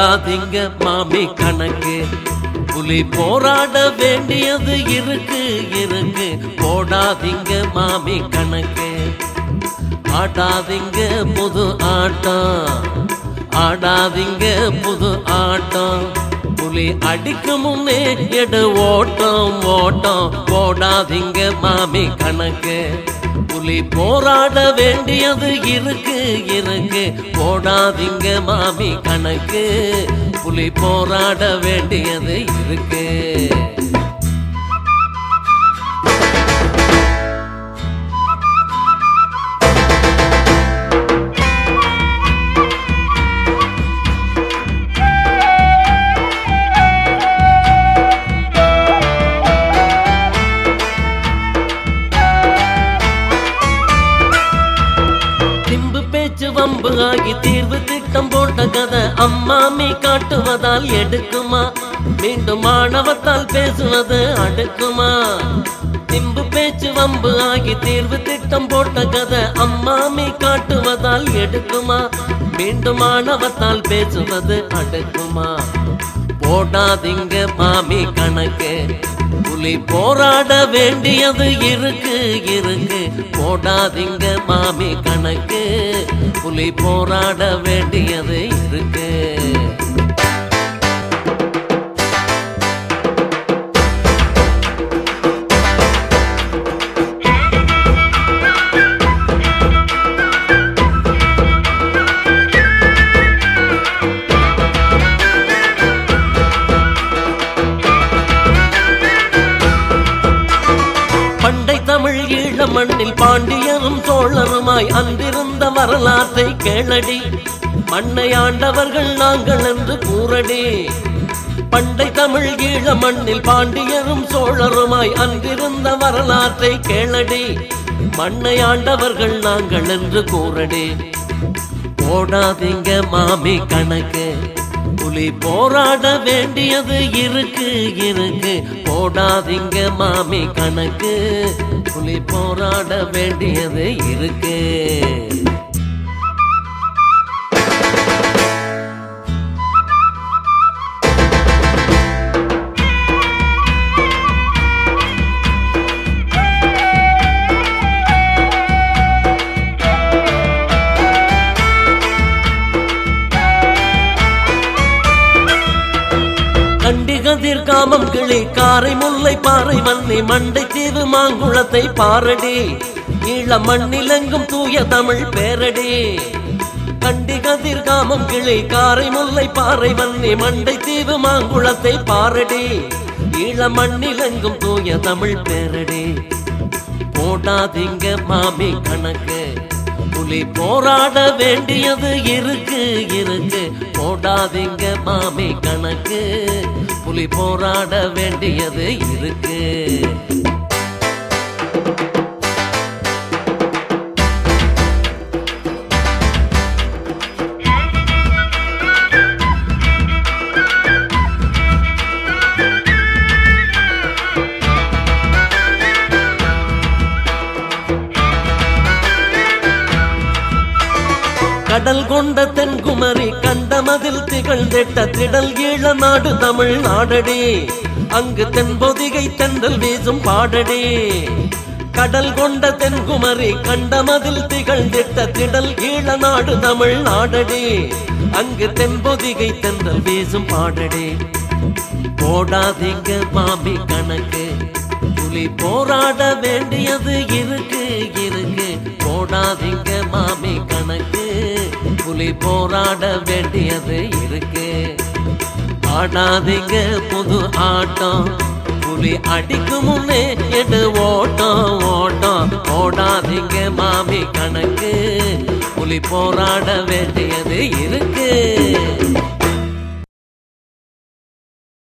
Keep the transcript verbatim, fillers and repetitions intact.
போடாதீங்க மாமி கணக்கு, புலி போராட வேண்டியது இருக்கு இருக்கு. போடாதீங்க மாமி கணக்கு, ஆடாதீங்க புது ஆட்டம், ஆடாதீங்க புது ஆட்டம். புலி அடிக்கு முன்னே எடு ஓட்டம் ஓட்டம். போடாதீங்க மாமி கணக்கு, புலி போராட வேண்டியது இருக்கு இருக்கு. போடாதீங்க மாமி கணக்கு, புலி போராட வேண்டியது இருக்கு. வம்பு ஆகி தீர்வு திட்டம் போட்ட கதை அம்மாமி காட்டுவதால் எடுக்குமா? மீண்டும் மாணவத்தால் பேசுவது அடுக்குமா? திம்பு பேச்சு வம்பு ஆகி தீர்வு திட்டம் போட்ட கதை அம்மாமி காட்டுவதால் எடுக்குமா? மீண்டும் மாணவத்தால் பேசுவது அடுக்குமா? போடாதீங்க மாமி கணக்கு, புலி போராட வேண்டியது இருக்கு இருக்கு. போடாதீங்க மாமி கணக்கு, புலி போராட வேண்டியது இருக்கு. பண்டை தமிழ் ஈழ மண்ணில் பாண்டியரும் சோழருமாய் அன்றிருந்த வரலாற்றை கேளடி. மண்ணை ஆண்டவர்கள் நாங்கள் என்று கூறடி. பண்டை தமிழ் ஈழ மண்ணில் பாண்டியரும் சோழருமாய் அன்றிருந்த வரலாற்றை கேளடி. மண்ணை ஆண்டவர்கள் நாங்கள் என்று கூறடி. போடாதீங்க மாமி கணக்கு, புலி போராட வேண்டியது இருக்கு இருக்கு. போடாதீங்க மாமி கணக்கு, புலி போராட வேண்டியது இருக்கு. கண்டிகதிர் காமம் கிளி காரை முல்லை பாறை மன்னி மண்டை தீவு மாங்குளத்தை பாரடி. ஈழ மண்ணிலெங்கும் தூய தமிழ் பேரடி. கண்டிகதிர் காமம் கிளி காரை முல்லை பாறை மன்னி மண்டை தீவு மாங்குளத்தை பாரடி. ஈழ மண்ணிலெங்கும் தூய தமிழ் பேரடி. போடாதீங்க மாமி கணக்கு, புலி போராட வேண்டியது இருக்கு இருக்கு. போடாதீங்க மாமி கணக்கு, புலி போராட வேண்டியது இருக்கு. கடல் கொண்ட தென்குமரி கண்டமதில் திகழ்ந்திட்ட திடல் ஈழ நாடு தமிழ் நாடடி. அங்கு தென்பொதிகை தென்றல் வீசும் பாடடி. கடல் கொண்ட தென்குமரி கண்டமதில் திகழ்ந்திட்ட திடல் ஈழ நாடு தமிழ் நாடடி. அங்கு தென்பொதிகை தென்றல் வீசும் பாடடி. போடாதீங்க மாமி கணக்கு, புலி போராட வேண்டியது இருக்கு இருக்கு. போடாதீங்க மாமி கணக்கு, புலி போராட வேண்டியது இருக்கு. ஆடாதீங்க புது ஆட்டம், புலி அடிக்கு முன்னே எடு ஓட்டம் ஓட்டம். போடாதீங்க மாமி கணக்கு, புலி போராட வேண்டியது இருக்கு.